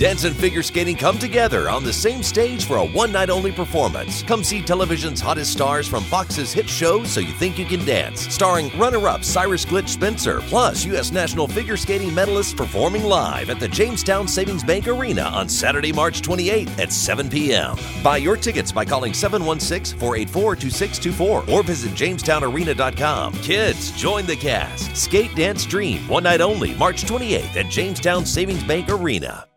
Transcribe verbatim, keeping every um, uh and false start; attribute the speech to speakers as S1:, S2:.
S1: Dance and figure skating come together on the same stage for a one-night-only performance. Come see television's hottest stars from Fox's hit show So You Think You Can Dance, starring runner-up Cyrus Glitch Spencer, plus U S National Figure Skating medalists performing live at the Jamestown Savings Bank Arena on Saturday, March twenty-eighth at seven p.m. Buy your tickets by calling seven one six, four eight four, two six two four or visit jamestown arena dot com. Kids, join the cast. Skate, Dance, Dream, one night only, March twenty-eighth at Jamestown Savings Bank Arena.